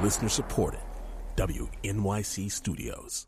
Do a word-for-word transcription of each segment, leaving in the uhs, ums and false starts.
Listener supported. W N Y C Studios.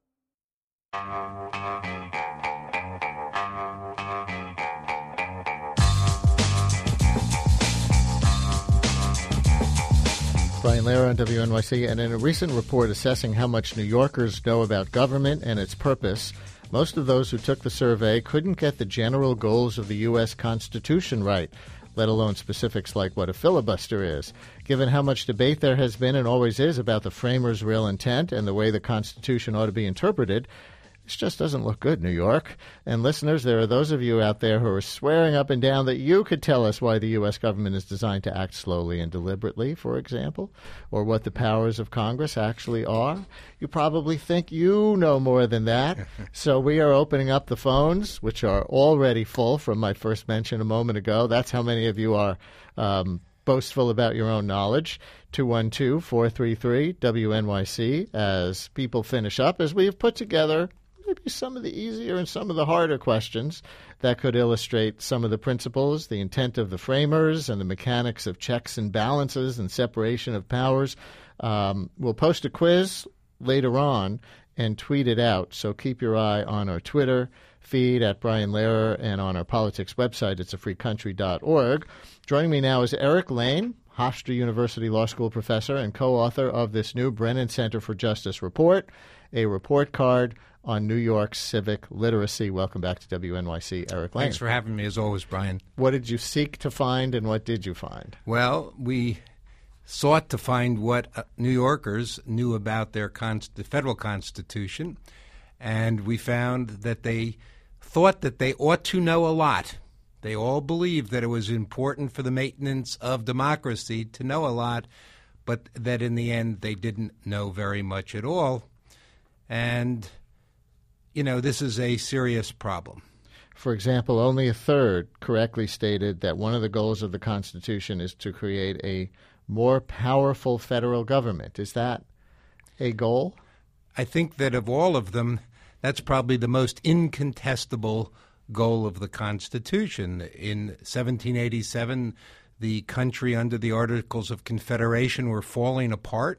Brian Lehrer on W N Y C, and in a recent report assessing how much New Yorkers know about government and its purpose, most of those who took the survey couldn't get the general goals of the U S Constitution right, let alone specifics like what a filibuster is. Given how much debate there has been and always is about the framers' real intent and the way the Constitution ought to be interpreted, this just doesn't look good, New York. And listeners, there are those of you out there who are swearing up and down that you could tell us why the U S government is designed to act slowly and deliberately, for example, or what the powers of Congress actually are. You probably think you know more than that. So we are opening up the phones, which are already full from my first mention a moment ago. That's how many of you are um, boastful about your own knowledge. two one two, four three three, W N Y C as people finish up, as we have put together maybe some of the easier and some of the harder questions that could illustrate some of the principles, the intent of the framers, and the mechanics of checks and balances and separation of powers. Um, we'll post a quiz later on and tweet it out, so keep your eye on our Twitter feed at Brian Lehrer and on our politics website. It's a free country dot org. Joining me now is Eric Lane, Hofstra University Law School professor and co-author of this new Brennan Center for Justice report, a report card on New York's civic literacy. Welcome back to W N Y C, Eric Lane. Thanks for having me, as always, Brian. What did you seek to find, and what did you find? Well, we sought to find what uh, New Yorkers knew about their con- the federal Constitution, and we found that they thought that they ought to know a lot. They all believed that it was important for the maintenance of democracy to know a lot, but that in the end they didn't know very much at all. And you know, this is a serious problem. For example, only a third correctly stated that one of the goals of the Constitution is to create a more powerful federal government. Is that a goal? I think that of all of them, that's probably the most incontestable goal of the Constitution. In seventeen eighty-seven, the country under the Articles of Confederation were falling apart,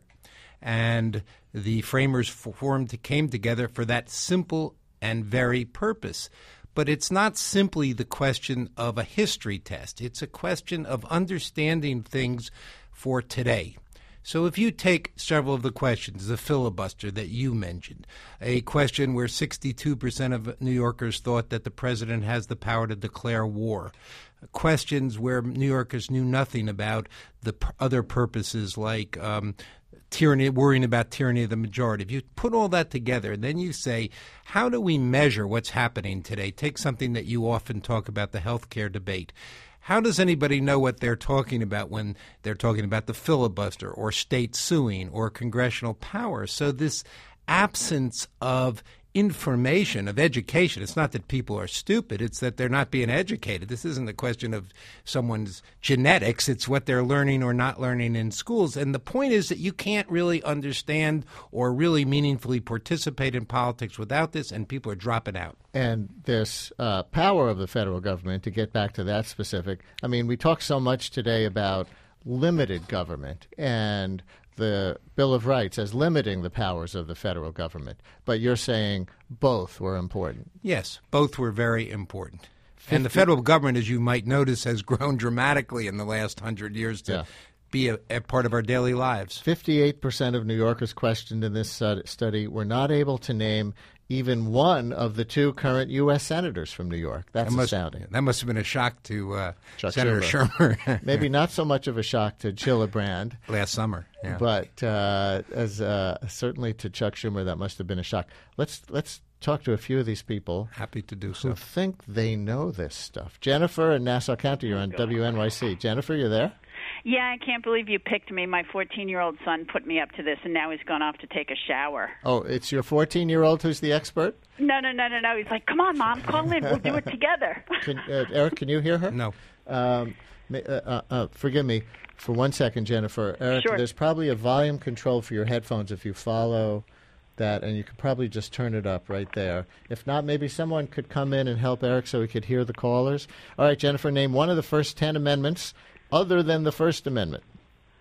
and the framers formed came together for that simple and very purpose. But it's not simply the question of a history test. It's a question of understanding things for today. So if you take several of the questions, the filibuster that you mentioned, a question where sixty-two percent of New Yorkers thought that the president has the power to declare war, questions where New Yorkers knew nothing about the p- other purposes like um, tyranny, worrying about tyranny of the majority. If you put all that together, and then you say, how do we measure what's happening today? Take something that you often talk about, the healthcare debate. How does anybody know what they're talking about when they're talking about the filibuster or state suing or congressional power? So this absence of information, of education, it's not that people are stupid, it's that they're not being educated. This isn't a question of someone's genetics, it's what they're learning or not learning in schools. And the point is that you can't really understand or really meaningfully participate in politics without this, and people are dropping out. And this uh, power of the federal government, to get back to that specific, I mean, we talk so much today about limited government and the Bill of Rights as limiting the powers of the federal government. But you're saying both were important. Yes, both were very important. fifty And the federal government, as you might notice, has grown dramatically in the last hundred years to yeah. be a, a part of our daily lives. fifty-eight percent of New Yorkers questioned in this study were not able to name even one of the two current U S senators from New York. That's that must, astounding. That must have been a shock to uh, Chuck Senator Schumer. Schumer. Maybe not so much of a shock to Gillibrand. Last summer, yeah. But uh, as uh, certainly to Chuck Schumer, that must have been a shock. Let's let's talk to a few of these people. Happy to do so. Who think they know this stuff. Jennifer in Nassau County, you're on W N Y C. Jennifer, you there? Yeah, I can't believe you picked me. My fourteen-year-old son put me up to this, and now he's gone off to take a shower. Oh, it's your fourteen-year-old who's the expert? No, no, no, no, no. He's like, come on, Mom, call in. We'll do it together. Can, uh, Eric, can you hear her? No. Um, uh, uh, uh, forgive me for one second, Jennifer. Eric, sure. There's probably a volume control for your headphones if you follow that, and you could probably just turn it up right there. If not, maybe someone could come in and help Eric so he could hear the callers. All right, Jennifer, name one of the first ten amendments other than the First Amendment.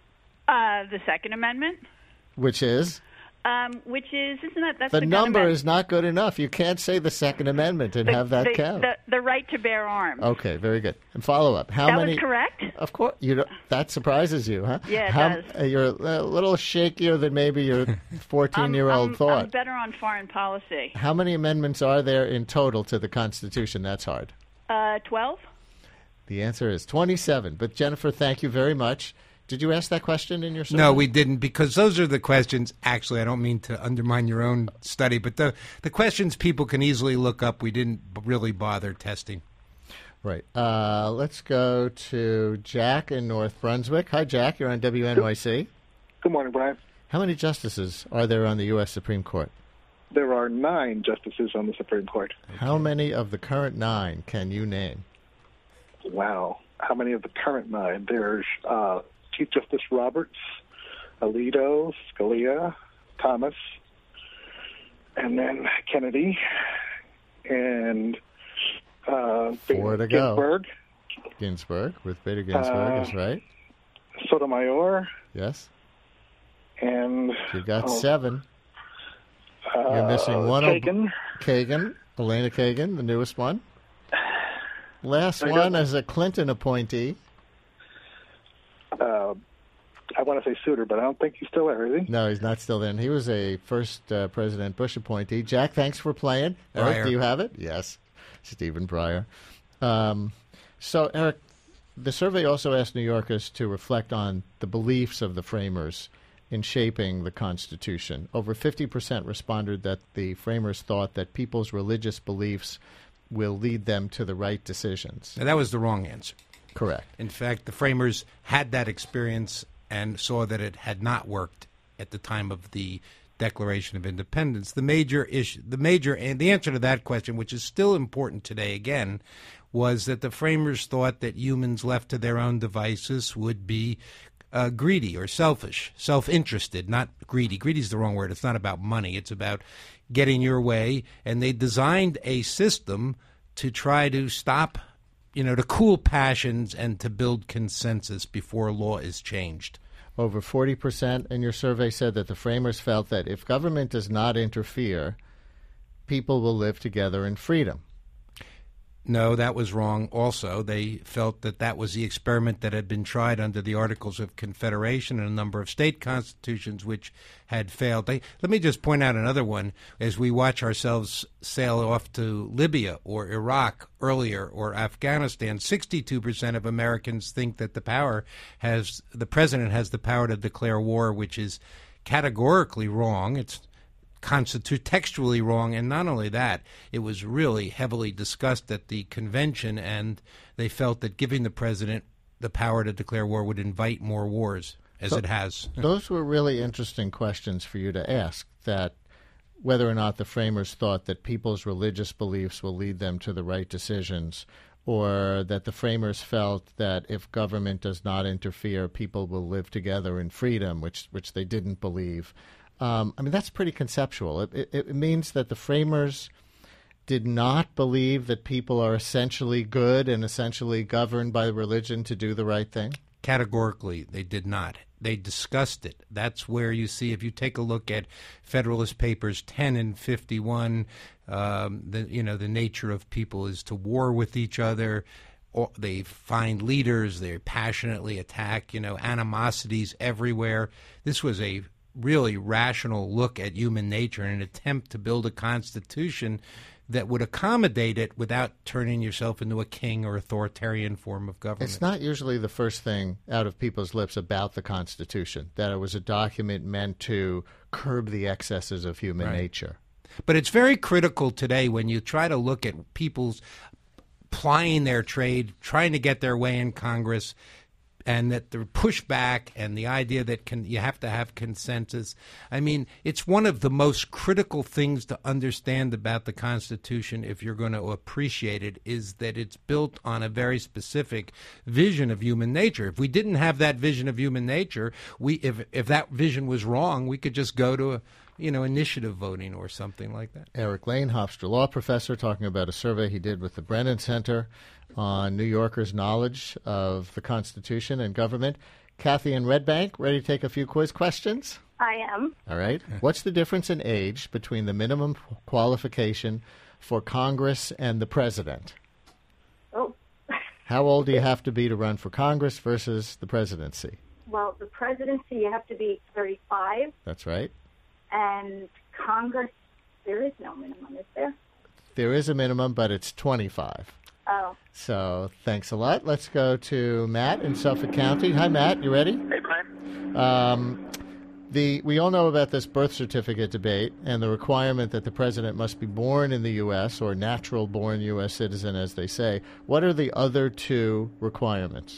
Uh, the Second Amendment, Which is? um, which is, isn't that, that's The the number gun is not good enough. You can't say the Second Amendment and the, have that the, count. The, the right to bear arms. Okay, very good. And follow up. How that many? was correct? Of course. You don't, that surprises you, huh? Yeah, it How, does. uh, You're a little shakier than maybe your fourteen-year-old I'm, I'm, thought. I'm better on foreign policy. How many amendments are there in total to the Constitution? That's hard. Uh, twelve? The answer is twenty-seven. But, Jennifer, thank you very much. Did you ask that question in your survey? No, we didn't, because those are the questions. Actually, I don't mean to undermine your own study, but the, the questions people can easily look up, we didn't really bother testing. Right. Uh, let's go to Jack in North Brunswick. Hi, Jack. You're on W N Y C. Good morning, Brian. How many justices are there on the U S Supreme Court? There are nine justices on the Supreme Court. How many of the current nine can you name? Wow. How many of the current nine? There's uh, Chief Justice Roberts, Alito, Scalia, Thomas, and then Kennedy, and uh, Four to go. Ginsburg, Ginsburg, Ruth Bader Ginsburg Uh, is right. Sotomayor, Yes. and You got oh, seven. uh, You're missing one. Kagan. Kagan, Elena Kagan, the newest one. Last I one don't- as a Clinton appointee. Uh, I want to say Souter, but I don't think he's still there, is he? No, he's not still in. He was a first uh, President Bush appointee. Jack, thanks for playing. Eric, Breyer. do you have it? Yes, Stephen Breyer. Um, so, Eric, the survey also asked New Yorkers to reflect on the beliefs of the framers in shaping the Constitution. Over fifty percent responded that the framers thought that people's religious beliefs will lead them to the right decisions. Now, that was the wrong answer. Correct. In fact, the framers had that experience and saw that it had not worked at the time of the Declaration of Independence. The major issue, the major, and the answer to that question, which is still important today again, was that the framers thought that humans left to their own devices would be uh, greedy or selfish, self-interested, not greedy. Greedy is the wrong word. It's not about money. It's about getting your way. And they designed a system to try to stop, you know, to cool passions and to build consensus before law is changed. Over forty percent in your survey said that the framers felt that if government does not interfere, people will live together in freedom. No, that was wrong also. They felt that that was the experiment that had been tried under the Articles of Confederation and a number of state constitutions which had failed. They, let me just point out another one. As we watch ourselves sail off to Libya or Iraq earlier or Afghanistan, sixty-two percent of Americans think that the power has, the president has the power to declare war, which is categorically wrong. It's constitute textually wrong, and not only that, it was really heavily discussed at the convention, and they felt that giving the president the power to declare war would invite more wars, as So- it has. Those were really interesting questions for you to ask, that whether or not the framers thought that people's religious beliefs will lead them to the right decisions, or that the framers felt that if government does not interfere, people will live together in freedom, which which they didn't believe. Um, I mean, that's pretty conceptual. It, it, it means that the framers did not believe that people are essentially good and essentially governed by religion to do the right thing. Categorically, they did not. They discussed it. That's where you see, if you take a look at Federalist Papers ten and fifty-one, um, the you know the nature of people is to war with each other. Or they find leaders. They passionately attack. You know, animosities everywhere. This was a really rational look at human nature in an attempt to build a constitution that would accommodate it without turning yourself into a king or authoritarian form of government. It's not usually the first thing out of people's lips about the Constitution, that it was a document meant to curb the excesses of human Right. nature. But it's very critical today when you try to look at people's plying their trade, trying to get their way in Congress, and that the pushback and the idea that can, you have to have consensus. I mean, it's one of the most critical things to understand about the Constitution, if you're going to appreciate it, is that it's built on a very specific vision of human nature. If we didn't have that vision of human nature, we if if that vision was wrong, we could just go to a, you know, initiative voting or something like that. Eric Lane, Hofstra Law Professor, talking about a survey he did with the Brennan Center on New Yorkers' knowledge of the Constitution and government. Kathy in Red Bank, ready to take a few quiz questions? I am. All right. What's the difference in age between the minimum qualification for Congress and the president? Oh. How old do you have to be to run for Congress versus the presidency? Well, the presidency, you have to be thirty-five. That's right. And Congress, there is no minimum, is there? There is a minimum, but it's twenty-five. Oh. So thanks a lot. Let's go to Matt in Suffolk County. Hi, Matt. You ready? Hey, Brian. Um, the we all know about this birth certificate debate and the requirement that the president must be born in the U S or natural-born U S citizen, as they say. What are the other two requirements?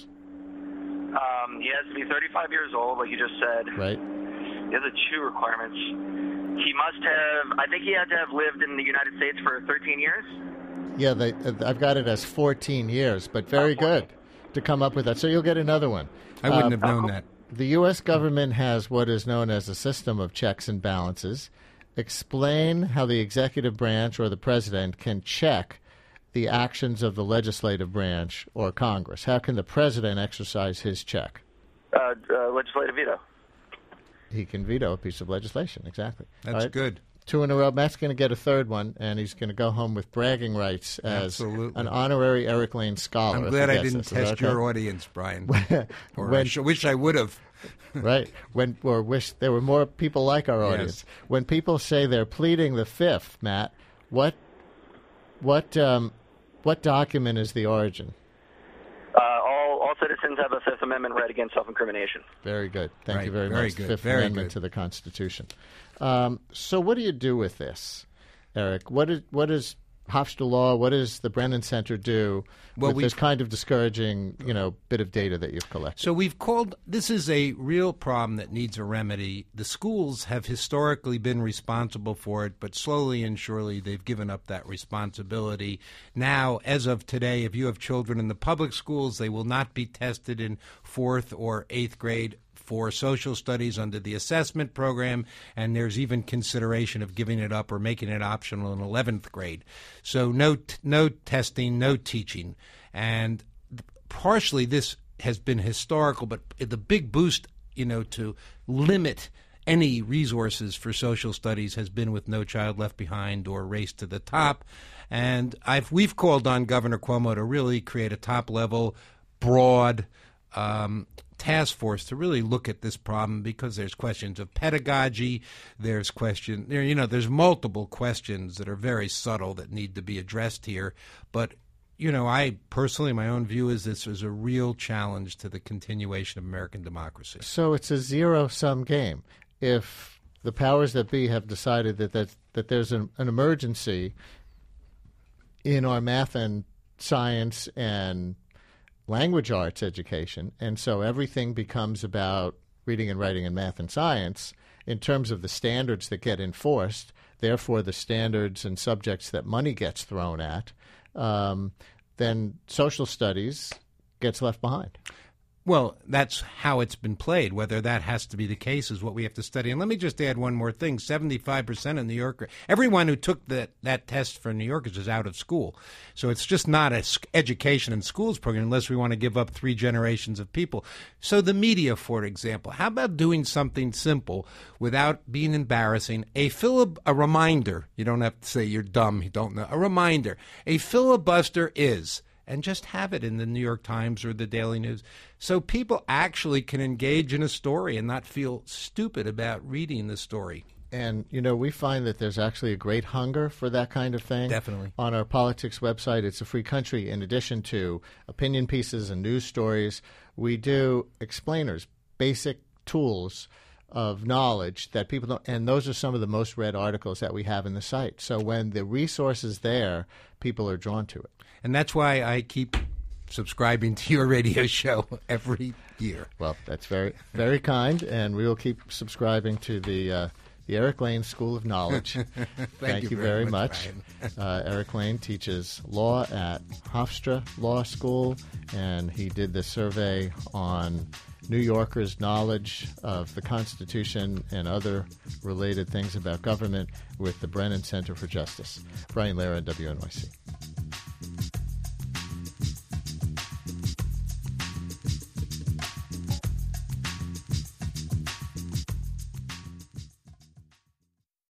Um, he has to be thirty-five years old, like you just said. Right. The other two requirements. He must have, I think he had to have lived in the United States for thirteen years. Yeah, they, I've got it as fourteen years, but very good to come up with that. So you'll get another one. I wouldn't Um, have known that. The U S government has what is known as a system of checks and balances. Explain how the executive branch or the president can check the actions of the legislative branch or Congress. How can the president exercise his check? Uh, uh, legislative veto. He can veto a piece of legislation, exactly. That's All right. good. Two in a row. Matt's going to get a third one, and he's going to go home with bragging rights as Absolutely. an honorary Eric Lane scholar. I'm if glad he I gets didn't this. Is test that okay? your audience, Brian. or When- I sh- wish I would have. Right. When or wish there were more people like our audience. Yes. When people say they're pleading the fifth, Matt, what what um, what document is the origin? Uh, all, all citizens have a Fifth Amendment right against self-incrimination. Very good. Thank Right. you very, Very much. good. Fifth Very Amendment good. to the Constitution. Um, so what do you do with this, Eric? What is what is Hofstra Law? What does the Brennan Center do Well, with we- this kind of discouraging, you know, bit of data that you've collected? So we've called, this is a real problem that needs a remedy. The schools have historically been responsible for it, but slowly and surely they've given up that responsibility. Now, as of today, if you have children in the public schools, they will not be tested in fourth or eighth grade for social studies under the assessment program, and there's even consideration of giving it up or making it optional in eleventh grade. So no t- no testing, no teaching. And partially this has been historical, but the big boost, you know, to limit any resources for social studies has been with No Child Left Behind or Race to the Top. And I've we've called on Governor Cuomo to really create a top-level, broad um, task force to really look at this problem, because there's questions of pedagogy, there's question, there, you know, there's multiple questions that are very subtle that need to be addressed here. But, you know, I personally, my own view is this is a real challenge to the continuation of American democracy. So it's a zero-sum game. If the powers that be have decided that that, that there's an, an emergency in our math and science and language arts education, and so everything becomes about reading and writing and math and science in terms of the standards that get enforced, therefore the standards and subjects that money gets thrown at, um, then social studies gets left behind. Well, that's how it's been played. Whether that has to be the case is what we have to study. And let me just add one more thing. seventy-five percent of New Yorkers, everyone who took that, that test for New Yorkers is out of school. So it's just not an education and schools program unless we want to give up three generations of people. So the media, for example, how about doing something simple without being embarrassing? A filib- a reminder. You don't have to say you're dumb, you don't know. A reminder. A filibuster is... and just have it in the New York Times or the Daily News so people actually can engage in a story and not feel stupid about reading the story. And, you know, we find that there's actually a great hunger for that kind of thing. Definitely. On our politics website, It's a Free Country, in addition to opinion pieces and news stories, we do explainers, basic tools of knowledge that people don't, and those are some of the most read articles that we have in the site. So when the resource is there, people are drawn to it. And that's why I keep subscribing to your radio show every year. Well, that's very, very kind, and we will keep subscribing to the uh, the Eric Lane School of Knowledge. Thank, Thank you, you very, very much. much. uh, Eric Lane teaches law at Hofstra Law School, and he did the survey on New Yorkers' knowledge of the Constitution and other related things about government with the Brennan Center for Justice. Brian Lehrer, W N Y C.